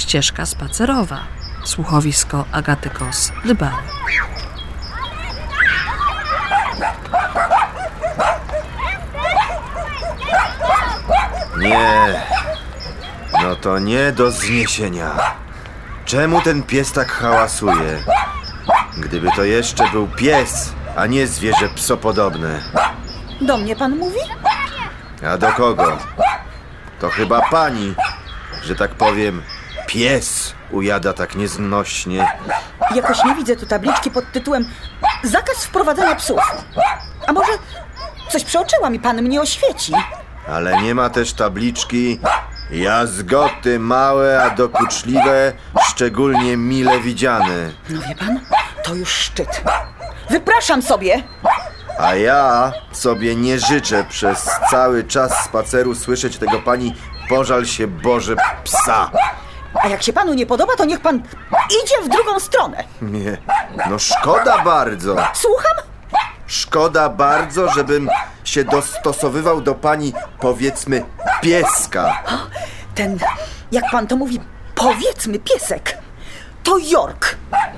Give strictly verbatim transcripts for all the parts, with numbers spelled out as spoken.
ścieżka spacerowa. Słuchowisko Agaty Kos-Dybały. Nie, no to nie do zniesienia. Czemu ten pies tak hałasuje? Gdyby to jeszcze był pies, a nie zwierzę psopodobne. Do mnie pan mówi? A do kogo? To chyba pani, że tak powiem, pies ujada tak nieznośnie. Jakoś nie widzę tu tabliczki pod tytułem zakaz wprowadzania psów. A może coś przeoczyłam i pan mnie oświeci? Ale nie ma też tabliczki jazgoty małe, a dokuczliwe, szczególnie mile widziane. No wie pan, to już szczyt. Wypraszam sobie! A ja sobie nie życzę przez cały czas spaceru słyszeć tego pani pożal się Boże psa. A jak się panu nie podoba, to niech pan idzie w drugą stronę. Nie, no szkoda bardzo. Słucham? Szkoda bardzo, żebym się dostosowywał do pani, powiedzmy, pieska. Ten, jak pan to mówi, powiedzmy piesek, to York.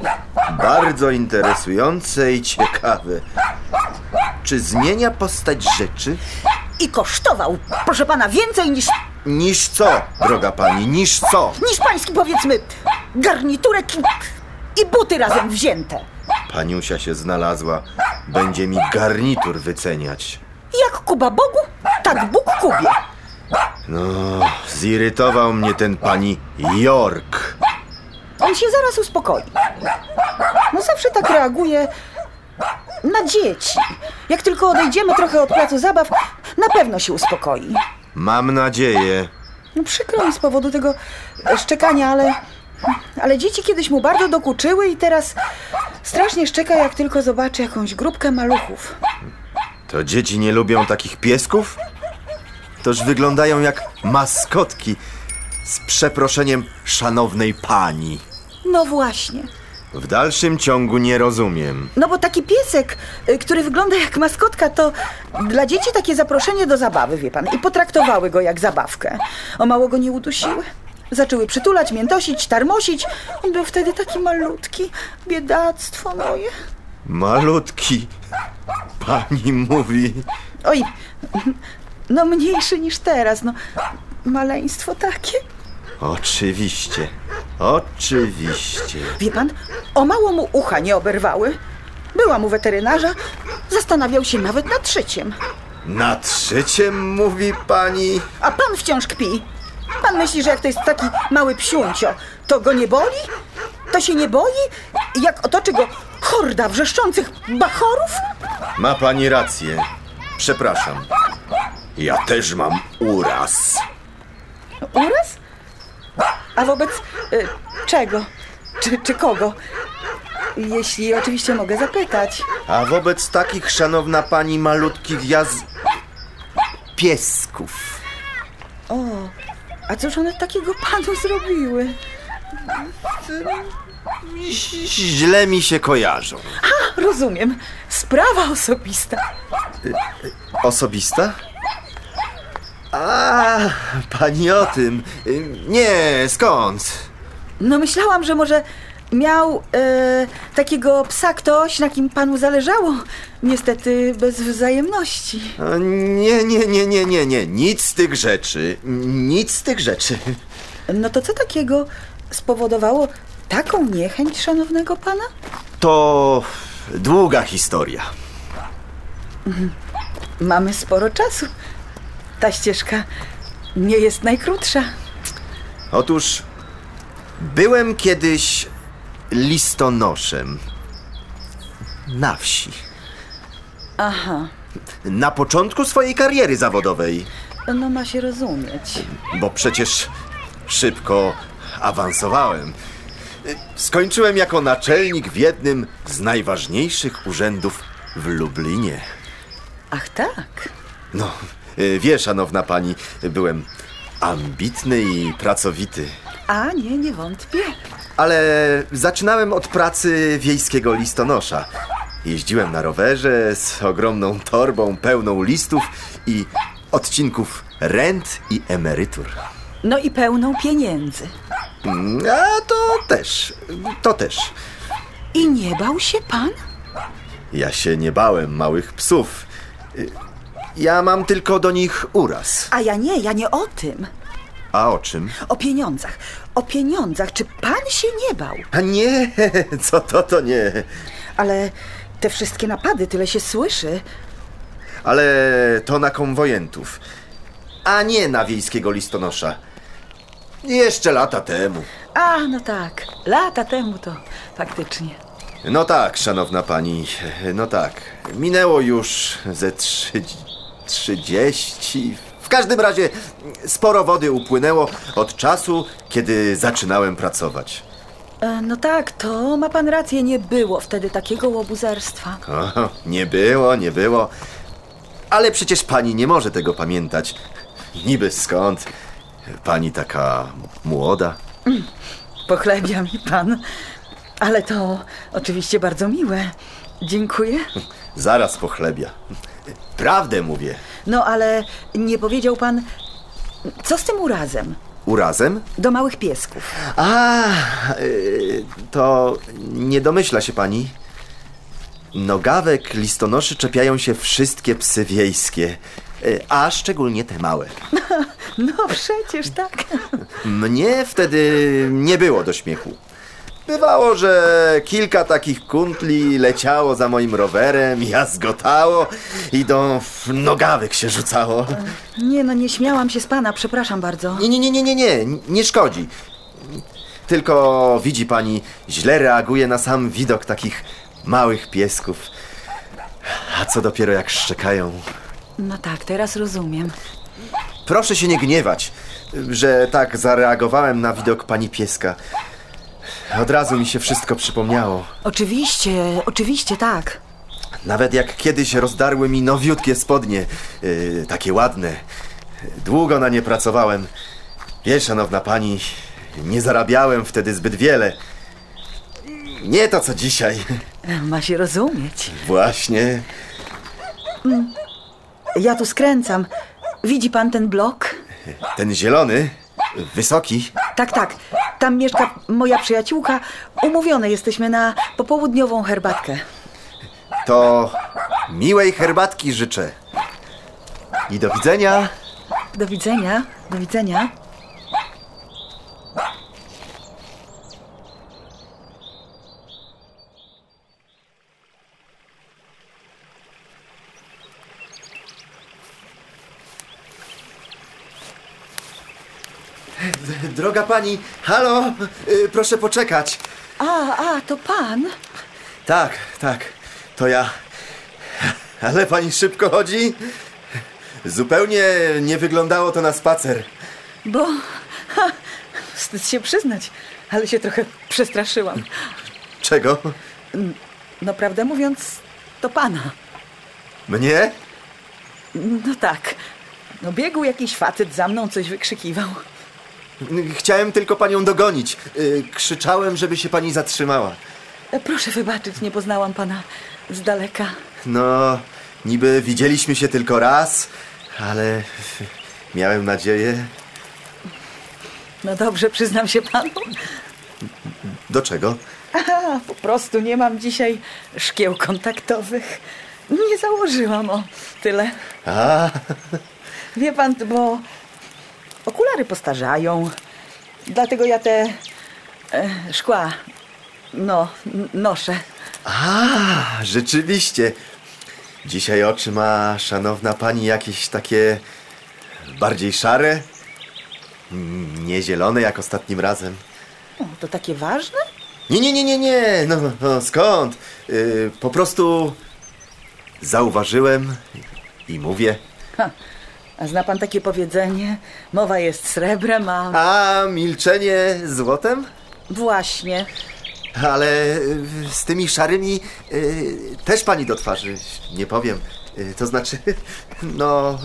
Bardzo interesujące i ciekawe. Czy zmienia postać rzeczy? I kosztował, proszę pana, więcej niż... Niż co, droga pani, niż co? Niż pański, powiedzmy, garniturek i, i buty razem wzięte. Paniusia się znalazła. Będzie mi garnitur wyceniać. Jak Kuba Bogu, tak Bóg Kubie. No, zirytował mnie ten pani York. On się zaraz uspokoi. No zawsze tak reaguje na dzieci. Jak tylko odejdziemy trochę od placu zabaw, na pewno się uspokoi. Mam nadzieję. No przykro mi z powodu tego szczekania, ale... Ale dzieci kiedyś mu bardzo dokuczyły i teraz strasznie szczeka, jak tylko zobaczy jakąś grupkę maluchów. To dzieci nie lubią takich piesków? Toż wyglądają jak maskotki, z przeproszeniem szanownej pani. No właśnie. W dalszym ciągu nie rozumiem. No bo taki piesek, y, który wygląda jak maskotka, to dla dzieci takie zaproszenie do zabawy, wie pan. I potraktowały go jak zabawkę. O mało go nie udusiły. Zaczęły przytulać, miętosić, tarmosić. On był wtedy taki malutki. Biedactwo moje. Malutki, pani mówi. Oj, no mniejszy niż teraz, no. Maleństwo takie. Oczywiście, oczywiście. Wie pan, o mało mu ucha nie oberwały. Byłam u weterynarza, zastanawiał się nawet nad szyciem. Nad szyciem mówi pani? A pan wciąż kpi. Pan myśli, że jak to jest taki mały psiuncio, to go nie boli? To się nie boi? Jak otoczy go horda wrzeszczących bachorów? Ma pani rację. Przepraszam. Ja też mam uraz. Uraz? A wobec y, czego? Czy, czy kogo? Jeśli oczywiście mogę zapytać. A wobec takich, szanowna pani, malutkich jaz... piesków. O, a cóż one takiego panu zrobiły? Źle mi się kojarzą. A, rozumiem. Sprawa osobista. Osobista? A, pani o tym. Nie, skąd? No myślałam, że może miał e, takiego psa ktoś, na kim panu zależało. Niestety bez wzajemności. O, nie, nie, nie, nie, nie, nie. Nic z tych rzeczy. Nic z tych rzeczy. No to co takiego spowodowało taką niechęć szanownego pana? To długa historia. Mamy sporo czasu. Ta ścieżka nie jest najkrótsza. Otóż byłem kiedyś listonoszem na wsi. Aha. Na początku swojej kariery zawodowej. No ma się rozumieć. Bo przecież szybko awansowałem. Skończyłem jako naczelnik w jednym z najważniejszych urzędów w Lublinie. Ach tak. No, wie, szanowna pani, byłem ambitny i pracowity. A nie, nie wątpię. Ale zaczynałem od pracy wiejskiego listonosza. Jeździłem na rowerze z ogromną torbą pełną listów i odcinków rent i emerytur. No i pełną pieniędzy. A to też, to też. I nie bał się pan? Ja się nie bałem małych psów. Ja mam tylko do nich uraz. A ja nie, ja nie o tym. A o czym? O pieniądzach. O pieniądzach. Czy pan się nie bał? A nie, co to, to nie. Ale te wszystkie napady, tyle się słyszy. Ale to na konwojentów, a nie na wiejskiego listonosza. Jeszcze lata temu. A, no tak. Lata temu to faktycznie. No tak, szanowna pani, no tak. Minęło już ze trzy, trzydzieści. W każdym razie sporo wody upłynęło od czasu, kiedy zaczynałem pracować. E, no tak, to ma pan rację, nie było wtedy takiego łobuzerstwa. O, nie było, nie było. Ale przecież pani nie może tego pamiętać. Niby skąd? Pani taka młoda. Pochlebia mi pan. Ale to oczywiście bardzo miłe. Dziękuję. Zaraz pochlebia. Prawdę mówię. No ale nie powiedział pan, co z tym urazem? Urazem? Do małych piesków. A, y, to nie domyśla się pani. Nogawek listonoszy czepiają się wszystkie psy wiejskie, y, a szczególnie te małe. No przecież tak. Mnie wtedy nie było do śmiechu. Bywało, że kilka takich kuntli leciało za moim rowerem, jazgotało i do nogawek się rzucało. Nie no, nie śmiałam się z pana, przepraszam bardzo. Nie, nie, nie, nie, nie, nie, nie szkodzi. Tylko widzi pani, źle reaguje na sam widok takich małych piesków. A co dopiero jak szczekają. No tak, teraz rozumiem. Proszę się nie gniewać, że tak zareagowałem na widok pani pieska. Od razu mi się wszystko przypomniało. Oczywiście, oczywiście tak. Nawet jak kiedyś rozdarły mi nowiutkie spodnie, yy, takie ładne. Długo na nie pracowałem. Wie, szanowna pani, nie zarabiałem wtedy zbyt wiele. Nie to, co dzisiaj. Ma się rozumieć. Właśnie. Ja tu skręcam. Widzi pan ten blok? Ten zielony, wysoki. Tak, tak. Tam mieszka moja przyjaciółka. Umówione jesteśmy na popołudniową herbatkę. To miłej herbatki życzę. I do widzenia. Do widzenia. Do widzenia. Droga pani, halo, yy, proszę poczekać. A, a, to pan? Tak, tak, to ja. Ale pani szybko chodzi? Zupełnie nie wyglądało to na spacer. Bo... Ha, wstyd się przyznać, ale się trochę przestraszyłam. Czego? No prawdę mówiąc, to pana. Mnie? No tak. No biegł jakiś facet za mną, coś wykrzykiwał. Chciałem tylko panią dogonić. Yy, krzyczałem, żeby się pani zatrzymała. Proszę wybaczyć, nie poznałam pana z daleka. No, niby widzieliśmy się tylko raz, ale miałem nadzieję. No dobrze, przyznam się panu. Do czego? Aha, po prostu nie mam dzisiaj szkieł kontaktowych. Nie założyłam, o tyle. A, Wie pan, bo okulary postarzają. Dlatego ja te e, szkła, no, n- noszę. a, rzeczywiście. Dzisiaj oczy ma szanowna pani jakieś takie bardziej szare? Mm, Nie zielone jak ostatnim razem. O, to takie ważne? Nie, nie, nie, nie, nie. No, no skąd? Yy, po prostu zauważyłem i mówię. Ha, a zna pan takie powiedzenie? Mowa jest srebrem, a... A milczenie złotem? Właśnie. Ale y, z tymi szarymi y, też pani do twarzy, nie powiem. Y, to znaczy, no,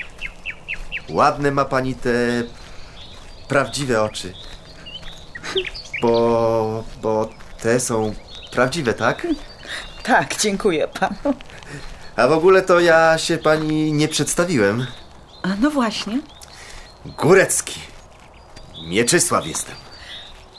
y, ładne ma pani te prawdziwe oczy. Bo, bo te są prawdziwe, tak? Tak, dziękuję panu. A w ogóle to ja się pani nie przedstawiłem. A no właśnie. Górecki. Mieczysław jestem.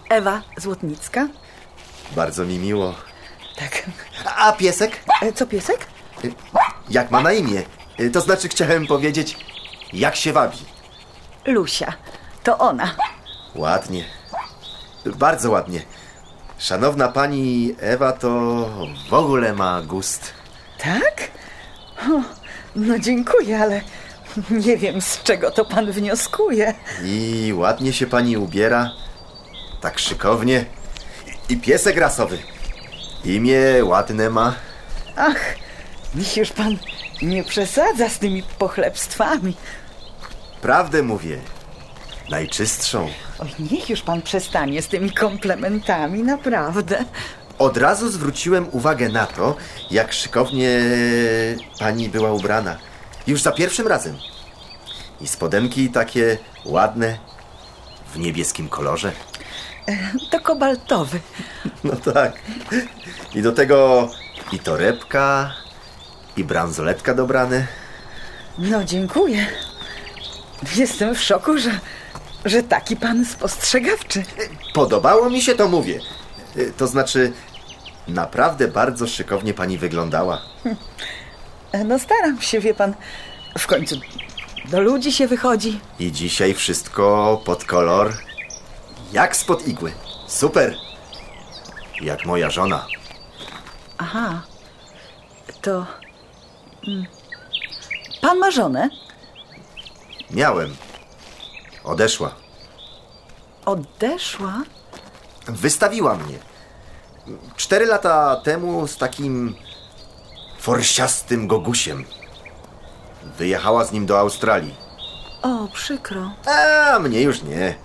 Ewa Złotnicka. Bardzo mi miło. Tak. A piesek? E, co piesek? Jak ma na imię? To znaczy chciałem powiedzieć, jak się wabi. Lusia. To ona. Ładnie. Bardzo ładnie. Szanowna pani Ewa to w ogóle ma gust. Tak? O, no dziękuję, ale nie wiem, z czego to pan wnioskuje. I ładnie się pani ubiera. Tak szykownie. I piesek rasowy. Imię ładne ma. Ach, niech już pan nie przesadza z tymi pochlebstwami. Prawdę mówię. Najczystszą. Oj, niech już pan przestanie z tymi komplementami, naprawdę. Od razu zwróciłem uwagę na to, jak szykownie pani była ubrana. Już za pierwszym razem. I spodenki takie ładne, w niebieskim kolorze. To kobaltowy. No tak. I do tego i torebka, i bransoletka dobrane. No dziękuję. Jestem w szoku, że, że taki pan spostrzegawczy. Podobało mi się, to mówię. To znaczy, naprawdę bardzo szykownie pani wyglądała. No staram się, wie pan. W końcu do ludzi się wychodzi. I dzisiaj wszystko pod kolor. Jak spod igły. Super. Jak moja żona. Aha. To... mm. Pan ma żonę? Miałem. Odeszła. Odeszła? Wystawiła mnie. Cztery lata temu z takim forsiastym gogusiem. Wyjechała z nim do Australii. O, przykro. A mnie już nie.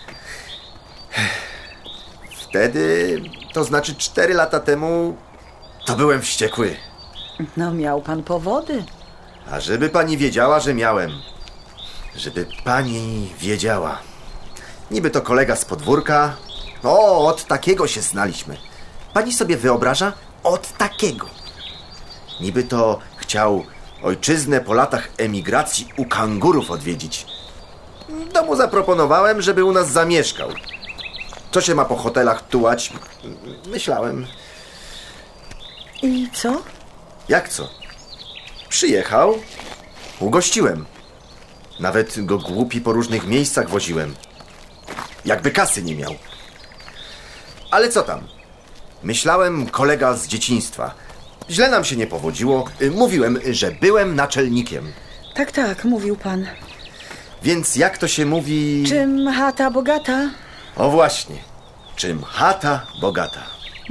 Wtedy, to znaczy cztery lata temu, to byłem wściekły. No miał pan powody. A żeby pani wiedziała, że miałem. Żeby pani wiedziała. Niby to kolega z podwórka. O, od takiego się znaliśmy. Pani sobie wyobraża? Od takiego. Niby to chciał ojczyznę po latach emigracji u kangurów odwiedzić. To mu zaproponowałem, żeby u nas zamieszkał. Co się ma po hotelach tułać? Myślałem. I co? Jak co? Przyjechał, ugościłem. Nawet go głupi po różnych miejscach woziłem. Jakby kasy nie miał. Ale co tam? Myślałem, kolega z dzieciństwa. Źle nam się nie powodziło. Mówiłem, że byłem naczelnikiem. Tak, tak, mówił pan. Więc jak to się mówi... Czym chata bogata? O właśnie. Czym chata bogata.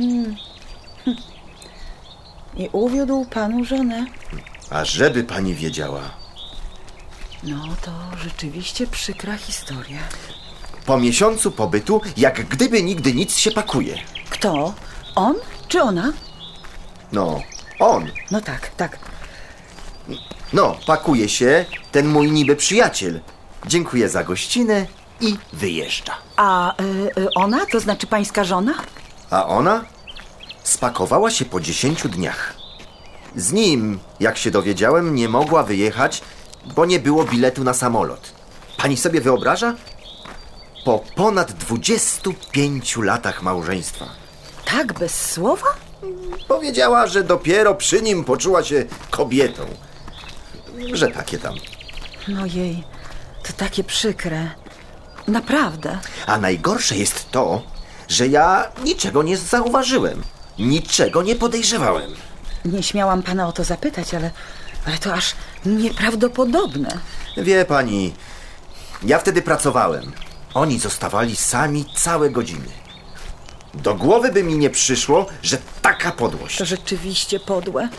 I uwiódł panu żonę. A żeby pani wiedziała... No to rzeczywiście przykra historia. Po miesiącu pobytu, jak gdyby nigdy nic, się pakuje. Kto? On czy ona? No, on. No tak, tak. No, pakuje się ten mój niby przyjaciel. Dziękuję za gościnę i wyjeżdża. A y, y, ona, to znaczy pańska żona? A ona spakowała się po dziesięciu dniach. Z nim, jak się dowiedziałem, nie mogła wyjechać, bo nie było biletu na samolot. Pani sobie wyobraża? Po ponad dwudziestu pięciu latach małżeństwa. Tak, bez słowa? Powiedziała, że dopiero przy nim poczuła się kobietą. Że takie tam. No jej, to takie przykre. Naprawdę. A najgorsze jest to, że ja niczego nie zauważyłem. Niczego nie podejrzewałem. Nie śmiałam pana o to zapytać, ale, ale to aż nieprawdopodobne. Wie pani, ja wtedy pracowałem. Oni zostawali sami całe godziny. Do głowy by mi nie przyszło, że taka podłość. To rzeczywiście podłe.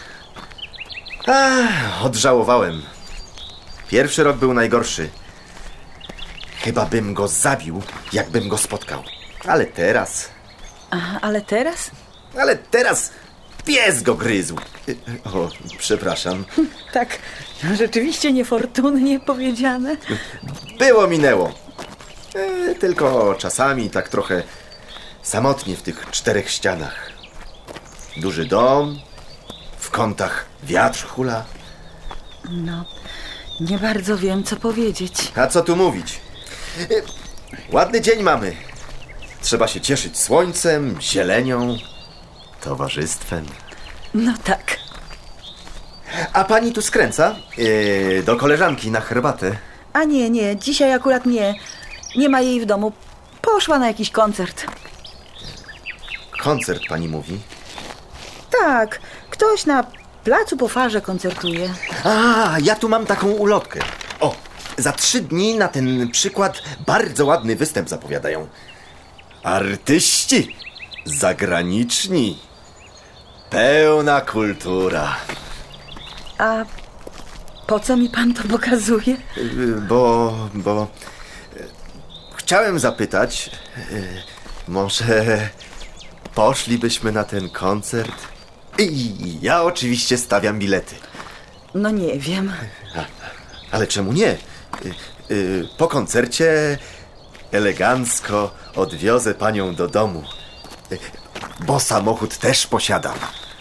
Ach, odżałowałem. Pierwszy rok był najgorszy. Chyba bym go zabił, jakbym go spotkał. Ale teraz... A, ale teraz? Ale teraz pies go gryzł. O, przepraszam. Tak, rzeczywiście niefortunnie powiedziane. Było, minęło. E, tylko czasami tak trochę samotnie w tych czterech ścianach. Duży dom, w kątach wiatr hula. No, nie bardzo wiem, co powiedzieć. A co tu mówić? E, ładny dzień mamy. Trzeba się cieszyć słońcem, zielenią, towarzystwem. No tak. A pani tu skręca? Yy, do koleżanki na herbatę. A nie, nie, dzisiaj akurat nie. Nie ma jej w domu. Poszła na jakiś koncert. Koncert pani mówi? Tak, ktoś na placu po farze koncertuje. A, ja tu mam taką ulotkę. O, za trzy dni na ten przykład bardzo ładny występ zapowiadają. Artyści zagraniczni. Pełna kultura. A po co mi pan to pokazuje? Yy, Bo, bo... yy, Chciałem zapytać, yy, może poszlibyśmy na ten koncert? I ja oczywiście stawiam bilety. No nie wiem. Ale czemu nie? Y, y, po koncercie elegancko odwiozę panią do domu. Y, bo samochód też posiadam.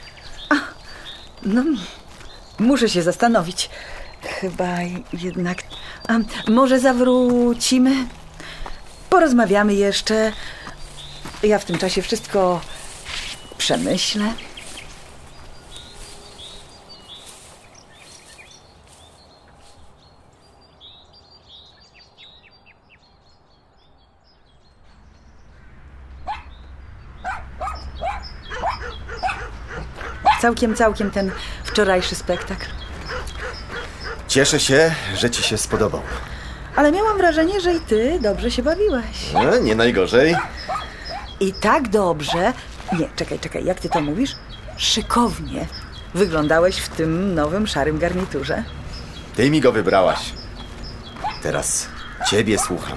No, muszę się zastanowić. Chyba jednak... A, może zawrócimy? Porozmawiamy jeszcze. Ja w tym czasie wszystko przemyślę. Całkiem, całkiem ten wczorajszy spektakl. Cieszę się, że ci się spodobał. Ale miałam wrażenie, że i ty dobrze się bawiłeś. No, nie najgorzej. I tak dobrze... Nie, czekaj, czekaj, jak ty to mówisz? Szykownie wyglądałeś w tym nowym, szarym garniturze. Ty mi go wybrałaś. Teraz ciebie słucham.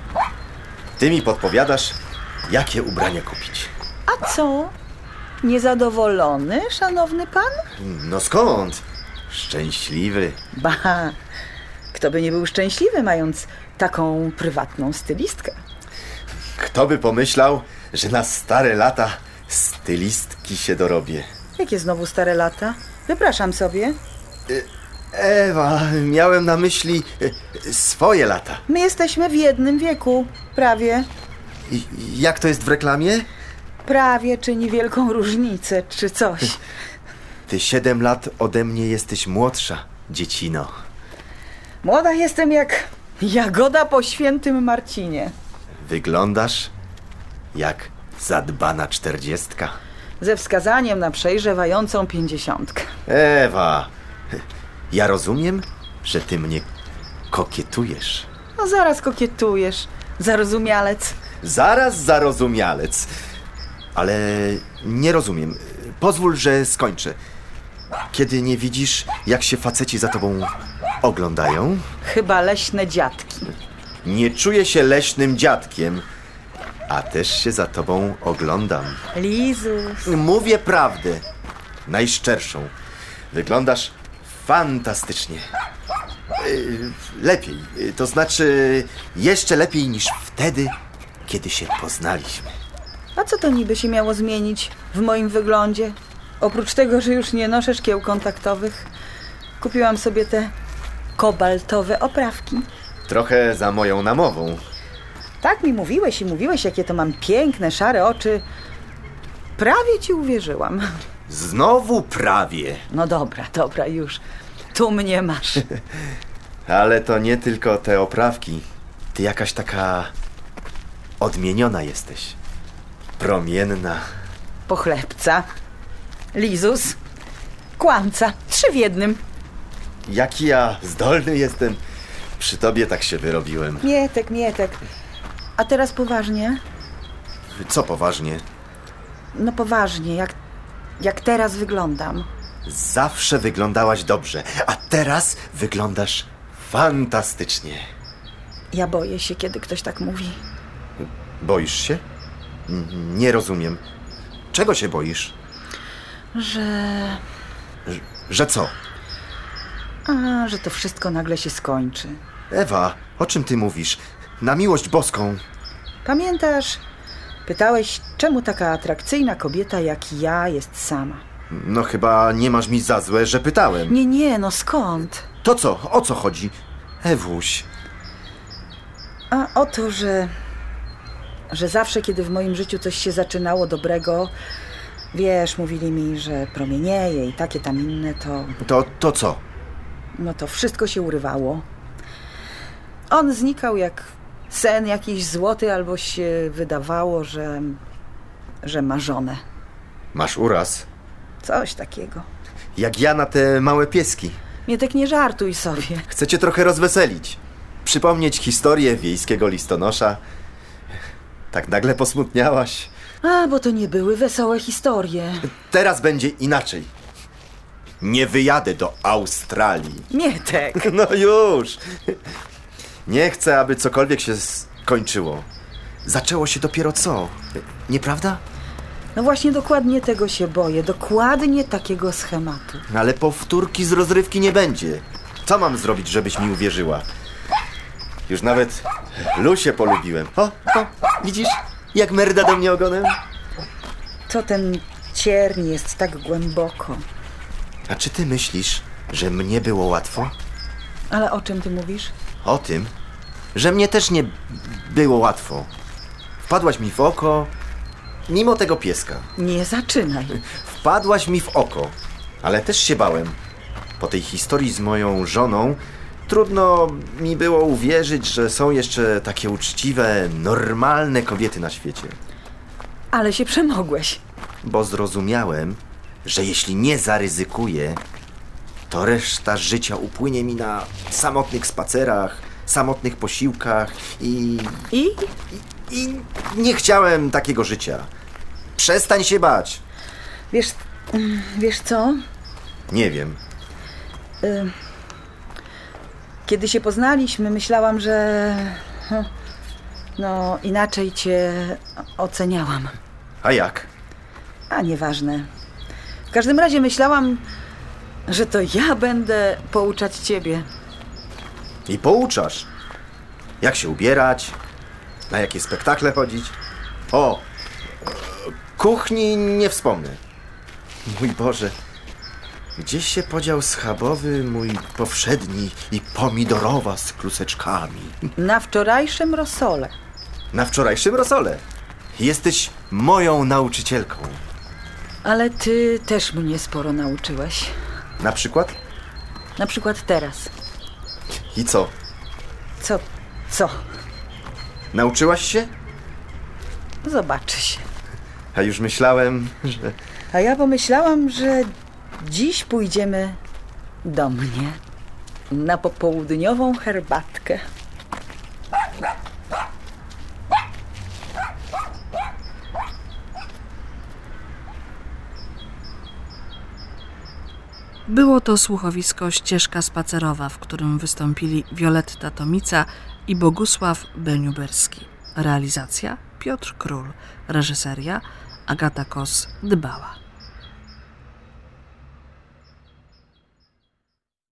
Ty mi podpowiadasz, jakie ubranie kupić. A co? Niezadowolony, szanowny pan? No skąd? Szczęśliwy. Ba, kto by nie był szczęśliwy, mając taką prywatną stylistkę? Kto by pomyślał, że na stare lata stylistki się dorobię. Jakie znowu stare lata? Wypraszam sobie. Ewa, miałem na myśli e, swoje lata. My jesteśmy w jednym wieku, prawie. I, jak to jest w reklamie? Prawie czyni wielką różnicę, czy coś. Ty siedem lat ode mnie jesteś młodsza, dziecino. Młoda jestem jak jagoda po świętym Marcinie. Wyglądasz jak zadbana czterdziestka. Ze wskazaniem na przejrzewającą pięćdziesiątkę. Ewa, ja rozumiem, że ty mnie kokietujesz. No zaraz kokietujesz, zarozumialec. Zaraz zarozumialec. Ale nie rozumiem. Pozwól, że skończę. Kiedy nie widzisz, jak się faceci za tobą oglądają? Chyba leśne dziadki. Nie czuję się leśnym dziadkiem, a też się za tobą oglądam. Lizus. Mówię prawdę. Najszczerszą. Wyglądasz fantastycznie. Yy, Lepiej. Yy, To znaczy jeszcze lepiej niż wtedy, kiedy się poznaliśmy. A co to niby się miało zmienić w moim wyglądzie? Oprócz tego, że już nie noszę szkieł kontaktowych, kupiłam sobie te kobaltowe oprawki. Trochę za moją namową. Tak mi mówiłeś i mówiłeś, jakie to mam piękne, szare oczy. Prawie ci uwierzyłam. Znowu prawie. No dobra, dobra, już. Tu mnie masz. Ale to nie tylko te oprawki. Ty jakaś taka odmieniona jesteś. Promienna. Pochlebca, lizus, kłamca. Trzy w jednym. Jaki ja zdolny jestem. Przy tobie tak się wyrobiłem. Mietek, Mietek. A teraz poważnie? Co poważnie? No poważnie, jak, jak teraz wyglądam. Zawsze wyglądałaś dobrze, a teraz wyglądasz fantastycznie. Ja boję się, kiedy ktoś tak mówi. Boisz się? N- Nie rozumiem. Czego się boisz? Że... Że, że co? A, że to wszystko nagle się skończy. Ewa, o czym ty mówisz? Na miłość boską. Pamiętasz, pytałeś, czemu taka atrakcyjna kobieta jak ja jest sama? No chyba nie masz mi za złe, że pytałem. Nie, nie, no skąd? To co? O co chodzi? Ewuś. A o to, że że zawsze, kiedy w moim życiu coś się zaczynało dobrego, wiesz, mówili mi, że promienieje i takie tam inne, to... To, to co? No to wszystko się urywało. On znikał jak sen jakiś złoty, albo się wydawało, że, że ma żonę. Masz uraz? Coś takiego. Jak ja na te małe pieski. Mietek, nie żartuj sobie. Chcę cię trochę rozweselić. Przypomnieć historię wiejskiego listonosza. Tak nagle posmutniałaś. A, bo to nie były wesołe historie. Teraz będzie inaczej. Nie wyjadę do Australii. Mietek. No już. Nie chcę, aby cokolwiek się skończyło. Zaczęło się dopiero co? Nieprawda? No właśnie dokładnie tego się boję. Dokładnie takiego schematu. Ale powtórki z rozrywki nie będzie. Co mam zrobić, żebyś mi uwierzyła? Już nawet Lusię polubiłem. O, o, widzisz, jak merda do mnie ogonem? To ten cierń jest tak głęboko. A czy ty myślisz, że mnie było łatwo? Ale o czym ty mówisz? O tym, że mnie też nie było łatwo. Wpadłaś mi w oko, mimo tego pieska. Nie zaczynaj. Wpadłaś mi w oko, ale też się bałem. Po tej historii z moją żoną trudno mi było uwierzyć, że są jeszcze takie uczciwe, normalne kobiety na świecie. Ale się przemogłeś. Bo zrozumiałem, że jeśli nie zaryzykuję, to reszta życia upłynie mi na samotnych spacerach, samotnych posiłkach i... I? I, i nie chciałem takiego życia. Przestań się bać. Wiesz, wiesz co? Nie wiem. Y, Kiedy się poznaliśmy, myślałam, że... No, inaczej cię oceniałam. A jak? A nieważne. W każdym razie myślałam, że to ja będę pouczać ciebie. I pouczasz. Jak się ubierać, na jakie spektakle chodzić. O, kuchni nie wspomnę. Mój Boże, gdzieś się podział schabowy mój powszedni i pomidorowa z kluseczkami. Na wczorajszym rosole. Na wczorajszym rosole. Jesteś moją nauczycielką. Ale ty też mnie sporo nauczyłeś. Na przykład? Na przykład teraz. I co? Co? Co? Nauczyłaś się? Zobaczy się. A już myślałem, że... A ja pomyślałam, że dziś pójdziemy do mnie na popołudniową herbatkę. Było to słuchowisko Ścieżka spacerowa, w którym wystąpili Wioletta Tomica i Bogusław Beniuberski. Realizacja Piotr Król. Reżyseria Agata Kos-Dybała.